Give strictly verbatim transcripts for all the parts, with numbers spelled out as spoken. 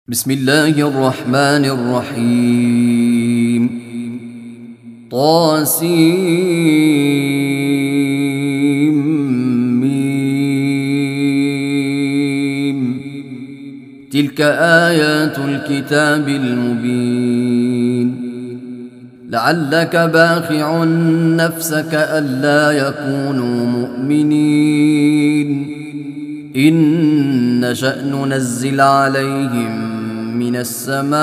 بسم الله الرحمن الرحيم. طاسيم. تلك آيات الكتاب المبين. لعلك باخع نفسك ألا يكونوا مؤمنين إن نشأ ننزل عليهم من السماء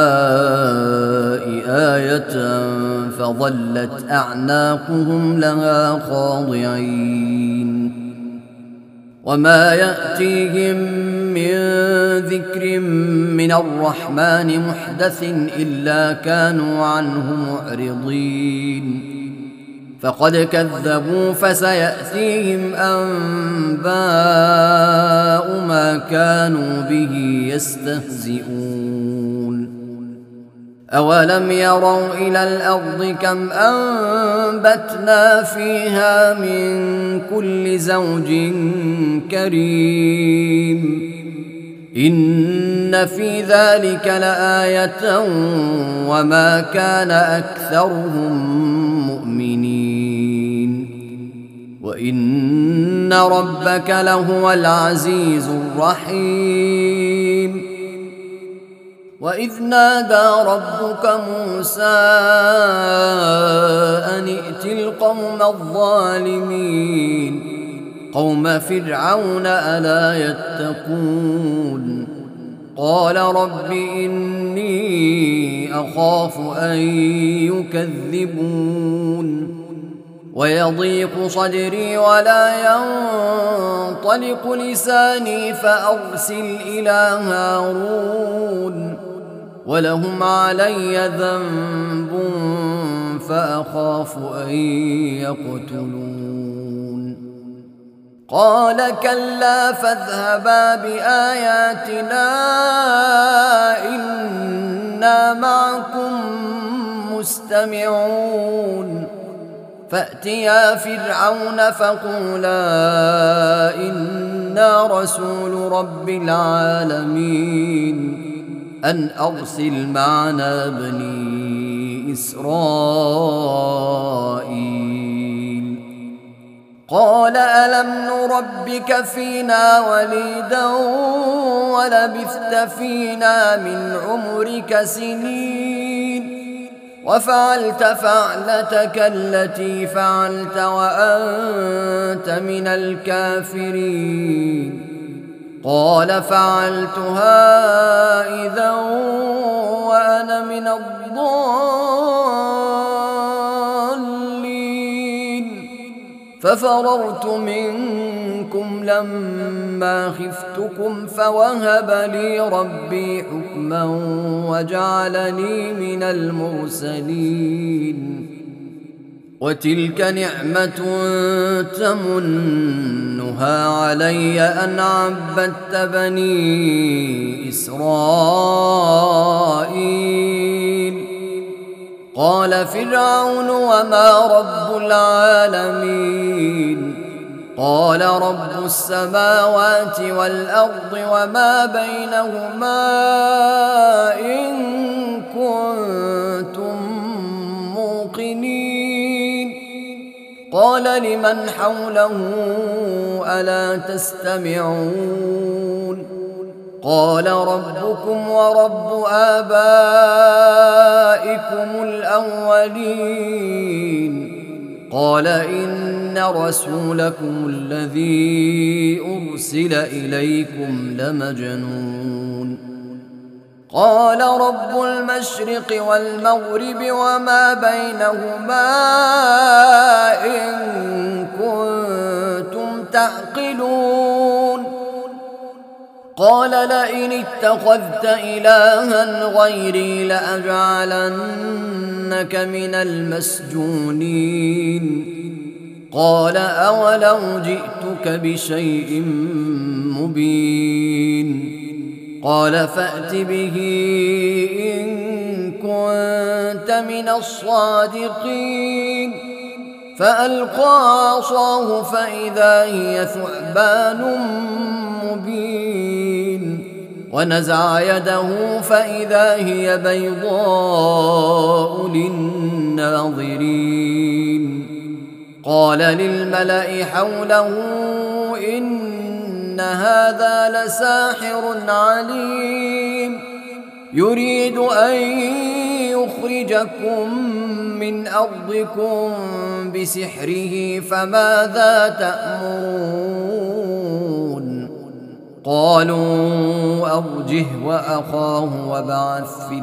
آية فظلت أعناقهم لها خاضعين وما يأتيهم من ذكر من الرحمن محدث إلا كانوا عنه معرضين فقد كذبوا فسيأتيهم أنباء ما كانوا به يستهزئون. أولم يروا إلى الأرض كم أنبتنا فيها من كل زوج كريم إن في ذلك لآية وما كان أكثرهم مؤمنين وإن ربك لهو العزيز الرحيم. وإذ نادى ربك موسى أن ائت القوم الظالمين قوم فرعون ألا يتقون قال رب إني أخاف أن يكذبون ويضيق صدري ولا ينطلق لساني فأرسل إلى هارون ولهم علي ذنب فأخاف أن يقتلون. قال كلا فاذهبا بآياتنا إنا معكم مستمعون فأتيا فرعون فقولا إنا رسول رب العالمين أن أرسل معنا بني إسرائيل. قال ألم نربك فينا وليدا ولبثت فينا من عمرك سنين وفعلت فعلتك التي فعلت وأنت من الكافرين. قال فعلتها إذا وأنا من الضالين ففررت منكم لما خفتكم فوهب لي ربي حكما وجعلني من المرسلين. وتلك نعمة تمنها علي أن عبدت بني إسرائيل. قال فرعون وما رب العالمين قال رب السماوات والأرض وما بينهما إن كنتم موقنين. قال لمن حوله ألا تستمعون قال ربكم ورب آبائكم الأولين. قال إن رسولكم الذي أرسل إليكم لمجنون. قال رب المشرق والمغرب وما بينهما إن كنتم تعقلون. قال لئن اتخذت إلها غيري لأجعلنك من المسجونين. قال أولو جئتك بشيء مبين. قال فأت به إن كنت من الصادقين. فألقى عصاه فإذا هي ثعبان مبين ونزع يده فإذا هي بيضاء للناظرين قال للملأ حوله إن هذا لساحر عليم يريد أن يخرجكم من أرضكم بسحره فماذا تأمرون قالوا أرجه وأخاه وابعث في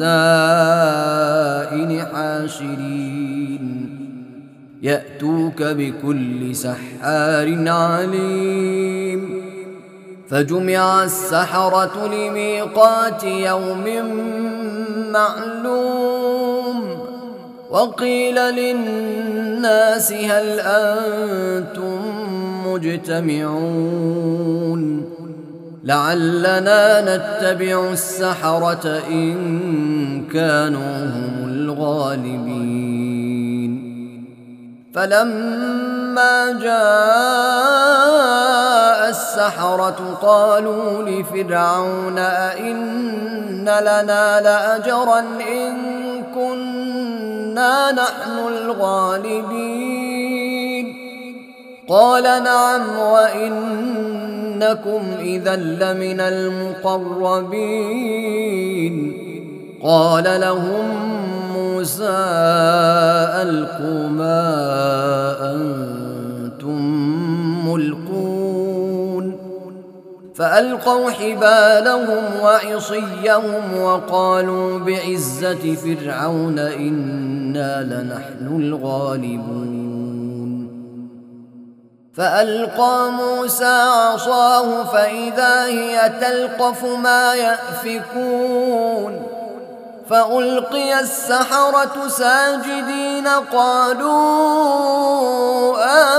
المدائن حاشرين يأتوك بكل سحار عليم فجمع السحرة لميقات يوم معلوم وقيل للناس هل أنتم مجتمعون لعلنا نتبع السحرة إن كانوا هم الغالبين فلما جاء السحرة قالوا لفرعون أئن لنا لأجرا إن كنا نحن الغالبين قال نعم وإنكم إذا لمن المقربين قال لهم موسى ألقوا ما أنتم ملقون فألقوا حبالهم وعصيهم وقالوا بعزة فرعون إنا لنحن الغالبون فألقى موسى عصاه فإذا هي تلقف ما يأفكون فألقي السحرة ساجدين قالوا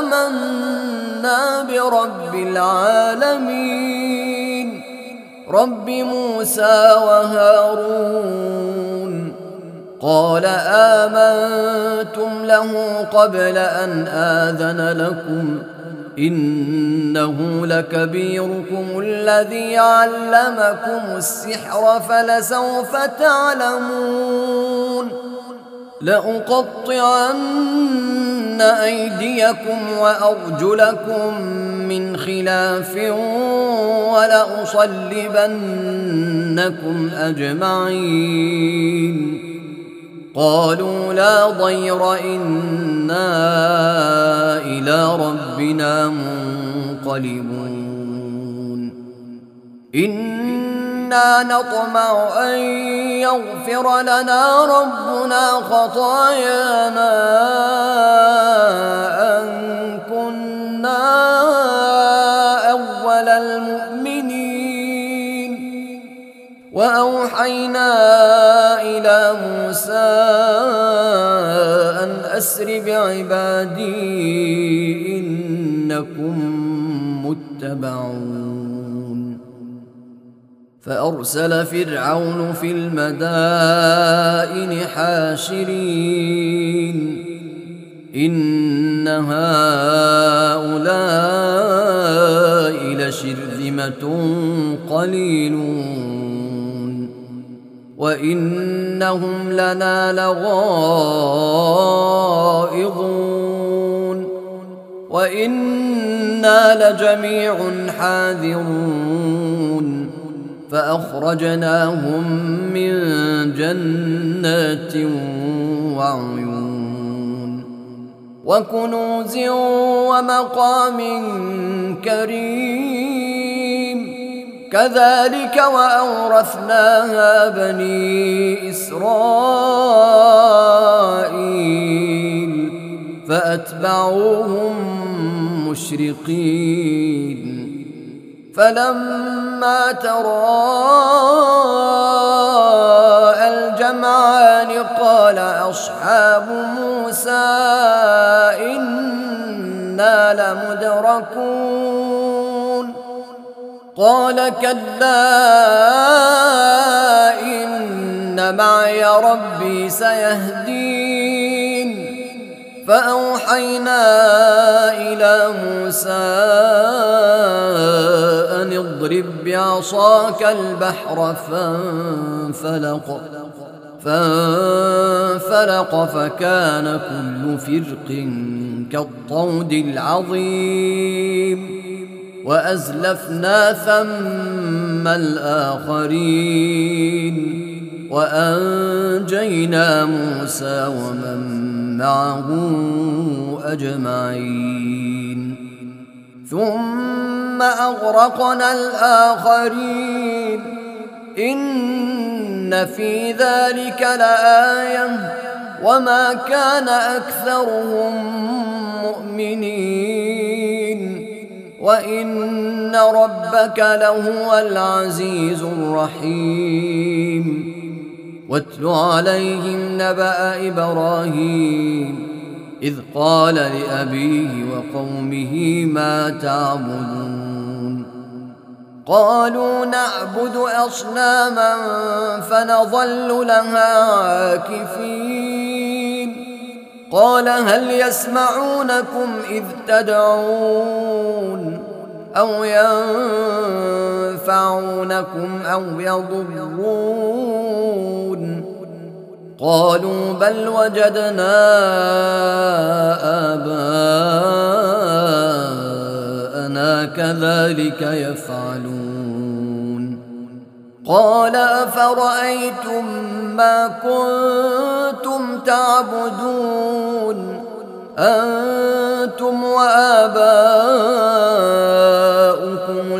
آمنا برب العالمين رب موسى وهارون قال آمنتم له قبل أن آذن لكم إنه لكبيركم الذي علمكم السحر فلسوف تعلمون لأقطعن أيديكم وأرجلكم من خلاف ولأصلبنكم أجمعين قالوا لا ضير إنا إلى ربنا منقلبون إنا نطمع أن يغفر لنا ربنا خطايانا أن كنا أول المؤمنين وأوحينا إلى موسى أن أسر بعبادي إنكم متبعون فأرسل فرعون في المدائن حاشرين إن هؤلاء لشرذمة قليلون وإنهم لنا لغائظون وإنا لجميع حاذرون فأخرجناهم من جنات وعيون وكنوز ومقام كريم كذلك وأورثناها بني إسرائيل فأتبعوهم مشرقين فلما تراءى الجمعان قال أصحاب موسى إنا لمدركون قال كلا إن معي ربي سيهدين فأوحينا إلى موسى أن اضرب بعصاك البحر فانفلق فانفلق فكان كل فرق كالطود العظيم وأزلفنا ثم الآخرين وأنجينا موسى ومن معه أجمعين ثم أغرقنا الآخرين إن في ذلك لآية وما كان أكثرهم مؤمنين وإن ربك لهو العزيز الرحيم واتل عليهم نبأ إبراهيم إذ قال لأبيه وقومه ما تعبدون قالوا نعبد أصناما فنظل لها عاكفين قال هل يسمعونكم إذ تدعون أو ينفعونكم أو يضرون قالوا بل وجدنا آباءنا كذلك يفعلون قال أفرأيتم ما كنتم تعبدون أنتم وآباؤكم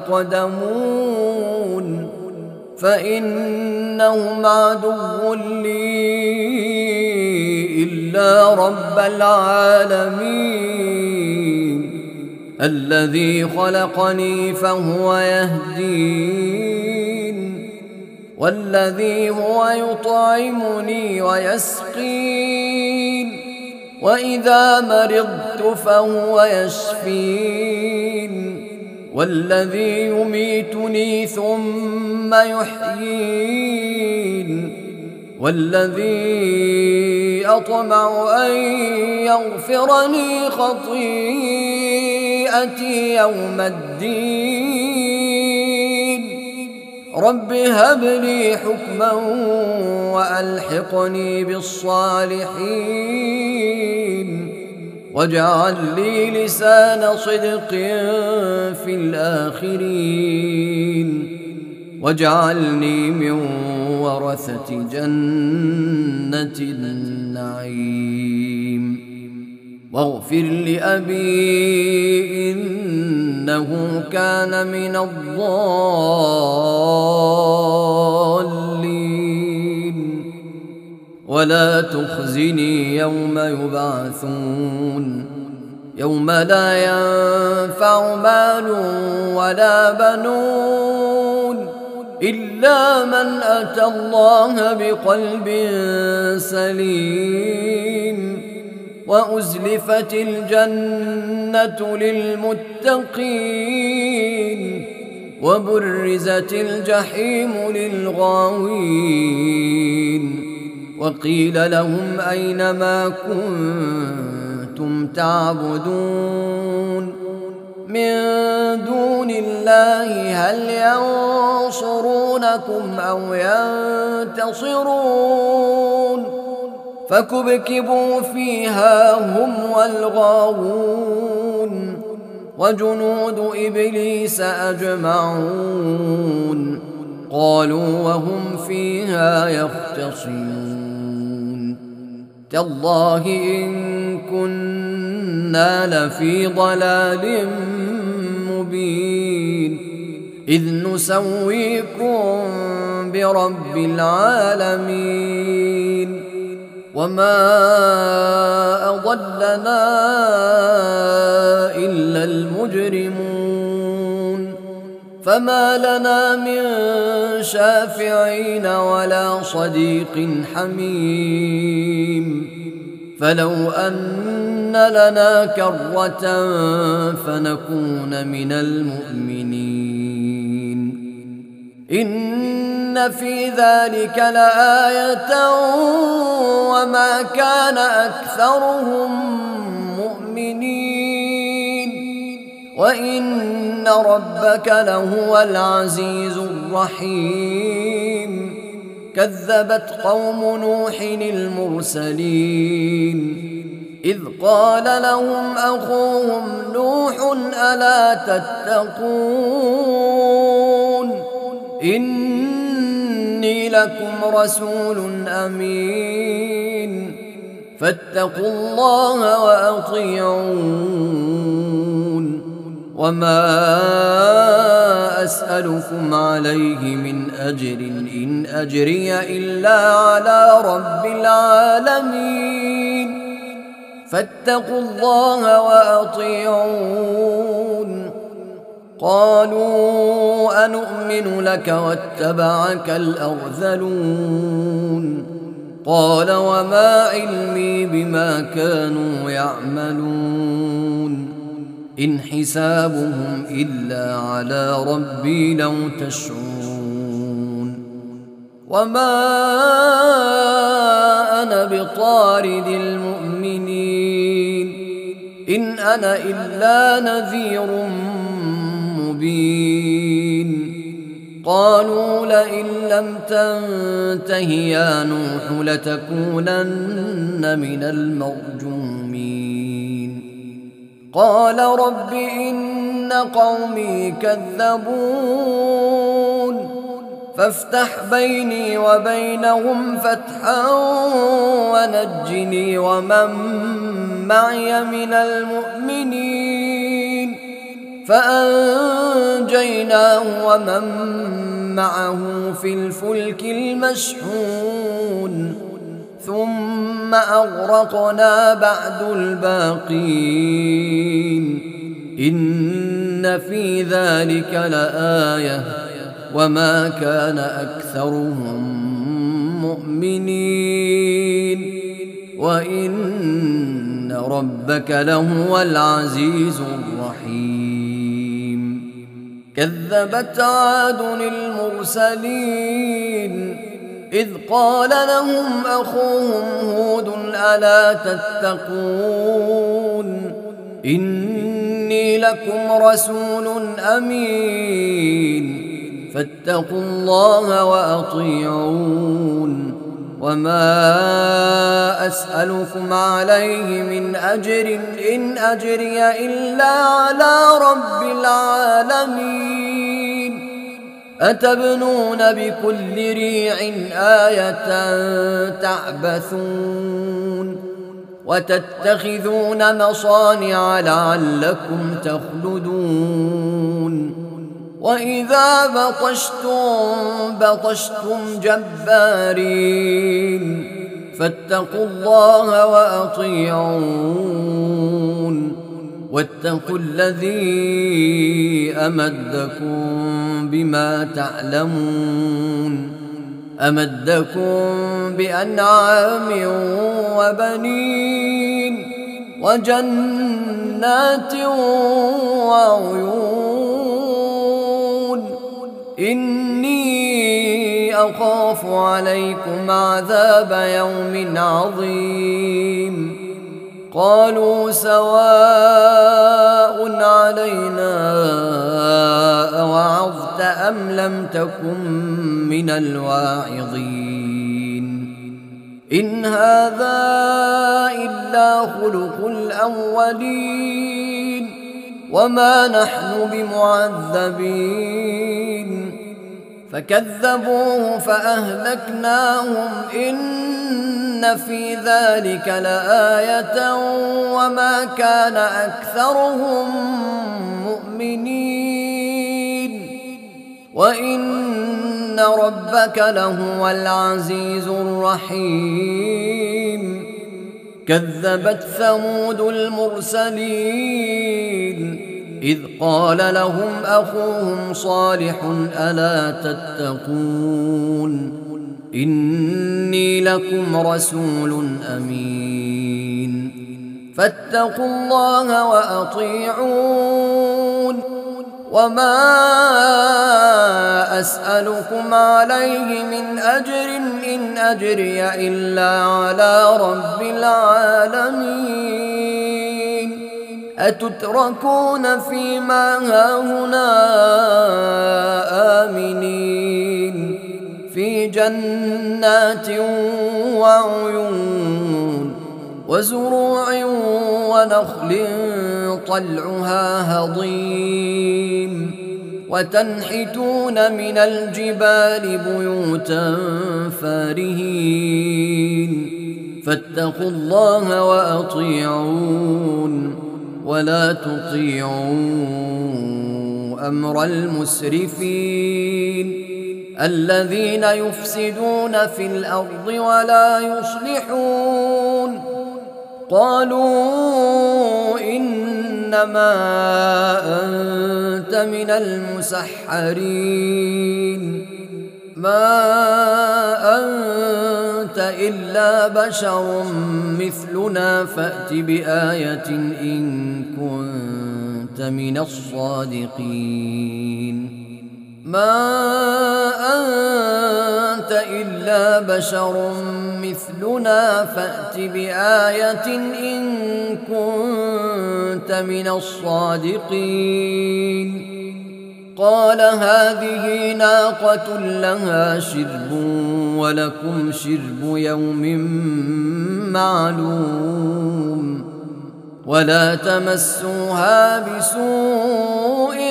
الأقدمون فإنهم عدو لي إلا رب العالمين الذي خلقني فهو يهدين والذي هو يطعمني ويسقين وإذا مرضت فهو يشفين والذي يميتني ثم يحيين والذي أطمع أن يغفرني خطيئتي يوم الدين رب هب لي حكما وألحقني بالصالحين واجعل لي لسان صدق في الآخرين واجعلني من ورثة جنة النعيم واغفر لأبي إنه كان من الضالين ولا تخزني يوم يبعثون يوم لا ينفع مال ولا بنون إلا من أتى الله بقلب سليم وأزلفت الجنة للمتقين وبرزت الجحيم للغاوين وقيل لهم أين ما كنتم تعبدون من دون الله هل ينصرونكم أو ينتصرون فكبكبوا فيها هم والغاوون وجنود إبليس أجمعون قالوا وهم فيها يختصمون تالله إن كنا لفي ضلال مبين إذ نسويكم برب العالمين وما أضلنا إلا المجرمون فما لنا من شافعين ولا صديق حميم فلو أن لنا كرة فنكون من المؤمنين إن إن في ذلك لآية وما كان أكثرهم مؤمنين وإن ربك لهو العزيز الرحيم كذبت قوم نوح المرسلين إذ قال لهم أخوهم نوح ألا تتقون إني لكم رسول أمين فاتقوا الله وأطيعون وما أسألكم عليه من أجر إن أجري إلا على رب العالمين فاتقوا الله وأطيعون قالوا أنؤمن لك واتبعك الأرذلون قال وما علمي بما كانوا يعملون إن حسابهم إلا على ربي لو تشعرون وما أنا بطارد المؤمنين إن أنا إلا نذير مبين قالوا لئن لم تنته يا نوح لتكونن من المرجومين قال رب إن قومي كذبون فافتح بيني وبينهم فتحا ونجني ومن معي من المؤمنين فأنجيناه ومن معه في الفلك المشحون ثم أغرقنا بعد الباقين إن في ذلك لآية وما كان أكثرهم مؤمنين وإن ربك لهو العزيز الرحيم كذبت عاد المرسلين إذ قال لهم أخوهم هود ألا تتقون إني لكم رسول أمين فاتقوا الله وأطيعون وما أسألكم عليه من أجر إن أجري إلا على رب العالمين أتبنون بكل ريع آية تعبثون وتتخذون مصانع لعلكم تخلدون وإذا بطشتم بطشتم جبارين فاتقوا الله وأطيعون واتقوا الذي أمدكم بما تعلمون أمدكم بأنعام وبنين وجنات وعيون إني أخاف عليكم عذاب يوم عظيم قالوا سواء علينا أوعظت أم لم تكن من الواعظين إن هذا إلا خلق الأولين وما نحن بمعذبين فكذبوه فأهلكناهم إن في ذلك لآية وما كان أكثرهم مؤمنين وإن ربك لهو العزيز الرحيم كذبت ثمود المرسلين إذ قال لهم أخوهم صالح ألا تتقون إني لكم رسول أمين فاتقوا الله وأطيعون وما أسألكم عليه من أجر إن أجري إلا على رب العالمين أتتركون فيما هاهنا آمنين في جنات وعيون وزروع ونخل طلعها هضيم وتنحتون من الجبال بيوتا فارهين فاتقوا الله وأطيعون ولا تطيعوا أمر المسرفين الذين يفسدون في الأرض ولا يصلحون قالوا إنما أنت من المسحرين ما أنت إلا بشر مثلنا فأت بآية إن كنت من الصادقين ما أنت إلا بشر مثلنا فأت بآية إن كنت من الصادقين قال هذه ناقة لها شرب ولكم شرب يوم معلوم ولا تمسوها بسوء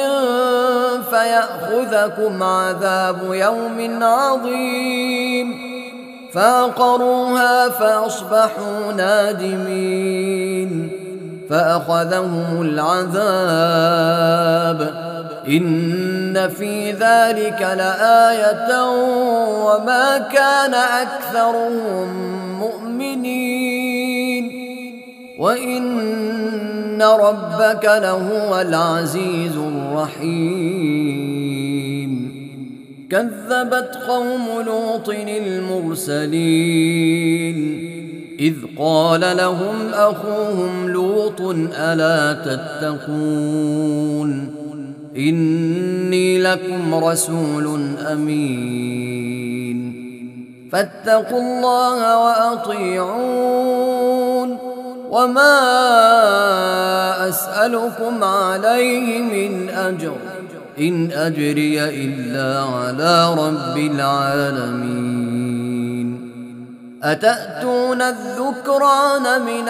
فيأخذكم عذاب يوم عظيم فعقروها فأصبحوا نادمين فأخذهم العذاب إن في ذلك لآية وما كان أكثرهم مؤمنين وإن ربك لهو العزيز الرحيم كذبت قوم لوط المرسلين إذ قال لهم أخوهم لوط ألا تتقون إني لكم رسول أمين فاتقوا الله وأطيعون وما أسألكم عليه من أجر إن أجري إلا على رب العالمين أتأتون الذكران من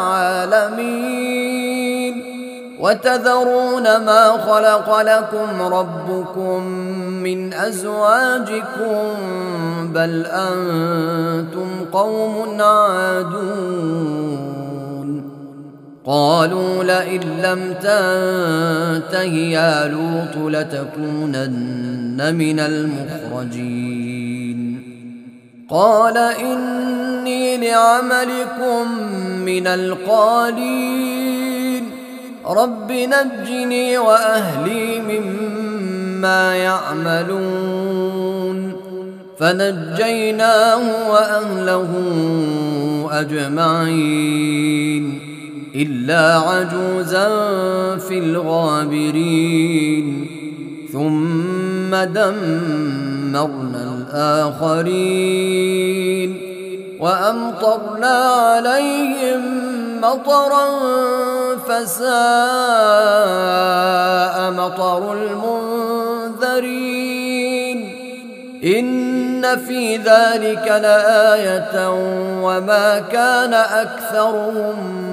العالمين وتذرون ما خلق لكم ربكم من أزواجكم بل أنتم قوم عادون قالوا لئن لم تنته يا لوط لتكونن من المخرجين قال إني لعملكم من القالين رب نجني وأهلي مما يعملون فنجيناه وأهله أجمعين إلا عجوزا في الغابرين ثم دمرنا الآخرين وأمطرنا عليهم مطرا فساء مطر المنذرين إن في ذلك لآية وما كان أكثرهم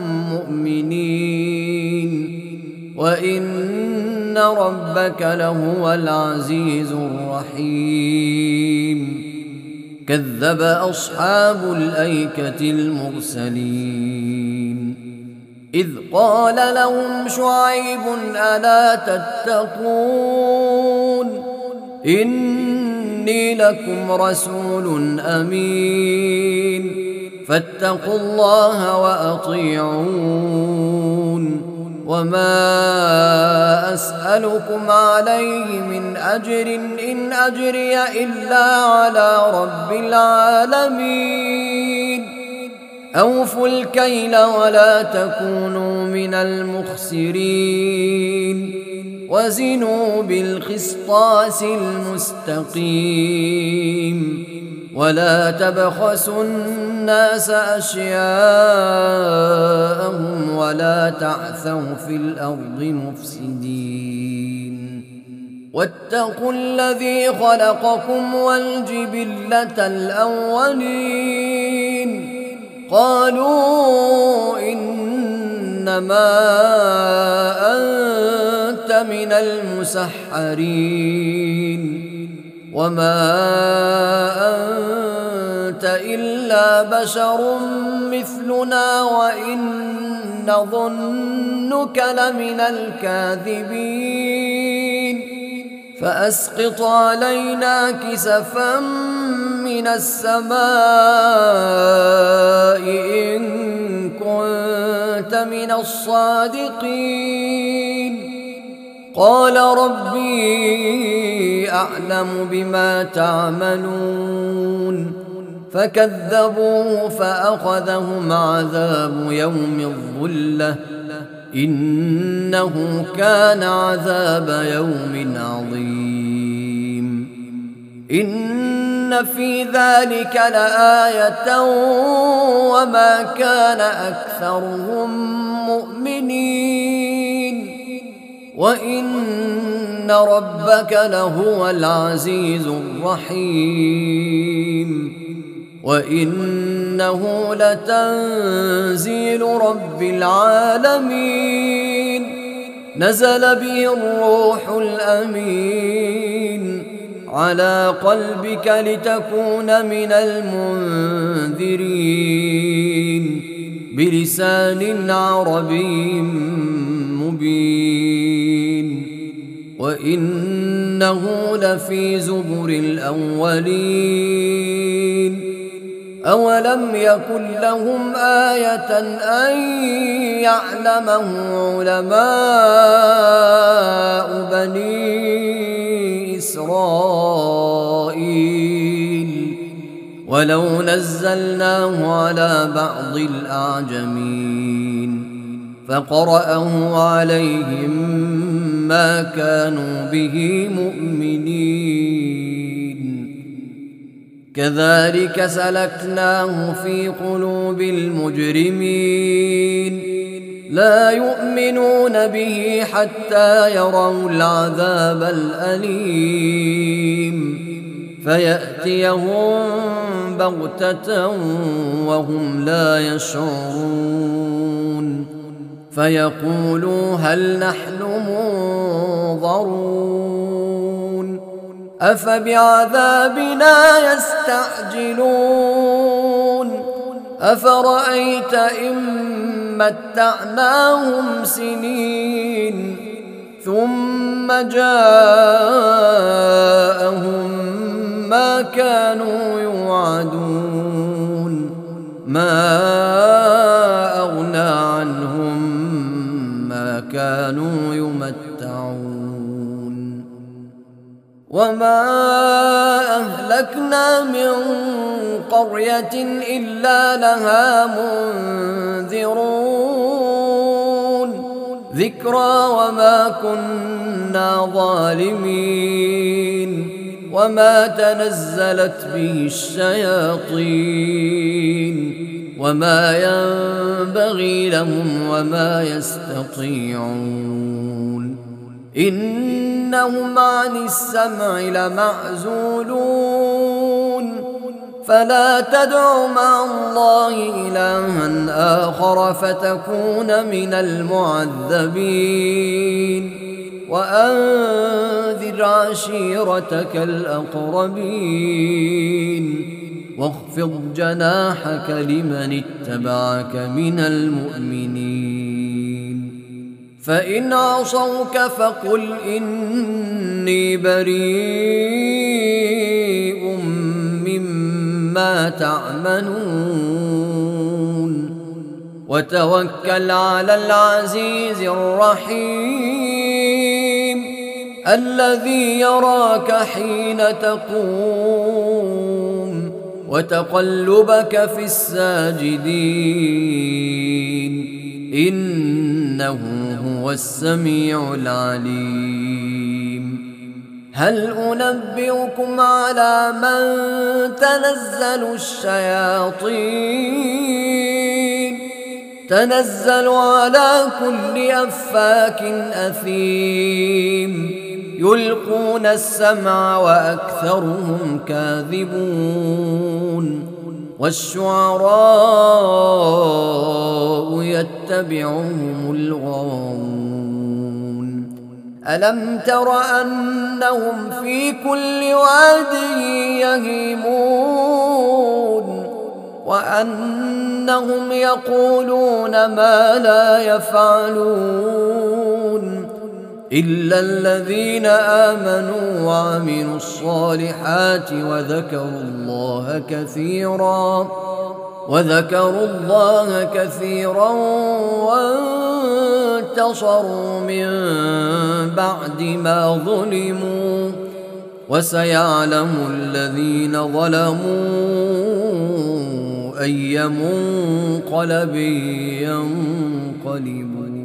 مؤمنين وإن ربك لهو العزيز الرحيم كذب أصحاب الأيكة المرسلين إذ قال لهم شعيب ألا تتقون إني لكم رسول أمين فاتقوا الله وأطيعون وما أسألكم عليه من أجر إن أجري إلا على رب العالمين أوفوا الكيل ولا تكونوا من المخسرين وزنوا بالقسطاس المستقيم ولا تبخسوا الناس أشياءهم ولا تعثوا في الأرض مفسدين واتقوا الذي خلقكم والجبلة الأولين قالوا إنما أنت من المسحرين وما أنت إلا بشر مثلنا وإن نظنك لمن الكاذبين فأسقط علينا كسفا من السماء إن كنت من الصادقين قال ربي أعلم بما تعملون فكذبوه فأخذهم عذاب يوم الظلة إنه كان عذاب يوم عظيم إن في ذلك لآية وما كان أكثرهم مؤمنين وإن ربك لهو العزيز الرحيم وإنه لتنزيل رب العالمين نزل به الروح الأمين على قلبك لتكون من المنذرين بلسان عربي مبين وإنه لفي زبر الأولين أولم يكن لهم آية أن يعلمه علماء بني إسرائيل ولو نزلناه على بعض الأعجمين فقرأه عليهم ما كانوا به مؤمنين كذلك سلكناه في قلوب المجرمين لا يؤمنون به حتى يروا العذاب الأليم فيأتيهم بغتة وهم لا يشعرون فيقولوا هل نحن منظرون أفبعذابنا يستعجلون أفرأيت إن متعناهم سنين ثم جاءهم ما كانوا يوعدون ما أغنى عنهم ما كانوا يمتعون وما أهلكنا من قرية إلا لها منذرون ذكرى وما كنا ظالمين وما تنزلت به الشياطين وما ينبغي لهم وما يستطيعون إنهم عن السمع لمعزولون فلا تدع مع الله إلها آخر فتكون من المعذبين وأنذر عشيرتك الأقربين واخفض جناحك لمن اتبعك من المؤمنين فإن عصوك فقل إني بريء مما تعملون وتوكل على العزيز الرحيم الذي يراك حين تقوم وتقلبك في الساجدين إنه هو السميع العليم. هل أنبئكم على من تنزل الشياطين تنزل على كل أفاك أثيم يلقون السمع وأكثرهم كاذبون والشعراء يتبعهم الغاوون ألم تر أنهم في كل واد يهيمون وأنهم يقولون ما لا يفعلون إلا الذين آمنوا وعملوا الصالحات وذكروا الله كثيرا وذكروا الله كثيرا وانتصروا من بعد ما ظلموا وسيعلم الذين ظلموا أي منقلب ينقلبون.